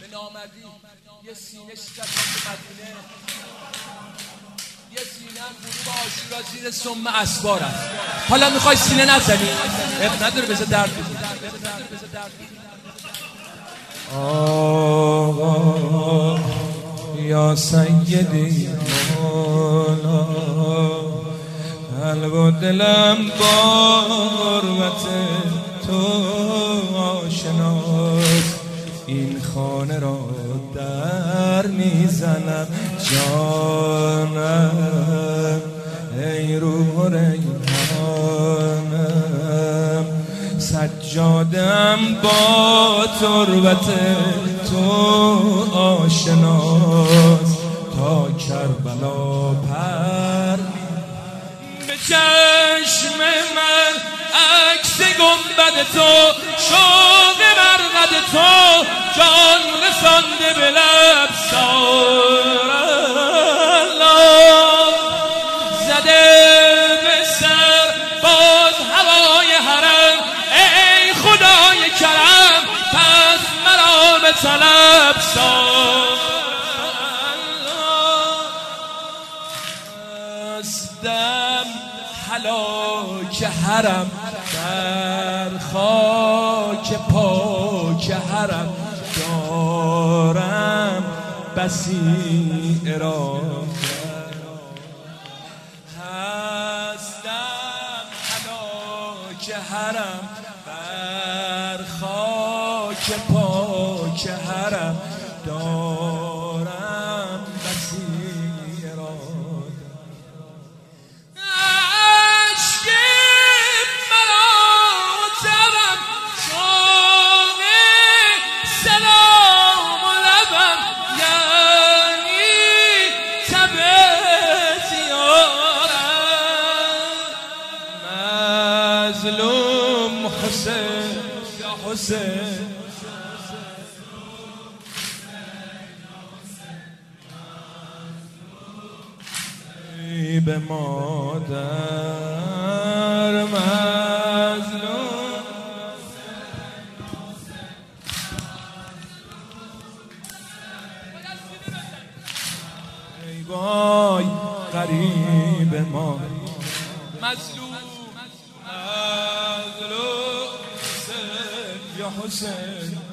به نامردی یه سینه شکست تو مدینه، یه سینه هم غروب عاشورا زیر سم اسوار است. حالا میخوای سینه نزنی؟ اب نداره، بذار درد بزن. آقا یا سیدی مولا، قلب و دلم با غربت تو آشناست، این خانه را در میزنم جانم، ای روح و ریحانم، سجادم با تربت تو آشناست، تا کربلا پر به چشم من عکس گنبد تو، شوق مرقد تو جان رسانده به لب سارالله، زده به سر باز هوای حرم، ای خدای کرم پس مرا به طلب سارالله، دم هلاک حرم در خاک پاک حرم، دارم بسی اراده، هستم هلاک حرم بر خاک پاک حرم، دارم بسی اراده، مظلوم حسین یا حسین، ای به مادر مظلوم، ای وای غریب ما، مظلوم یا حسین.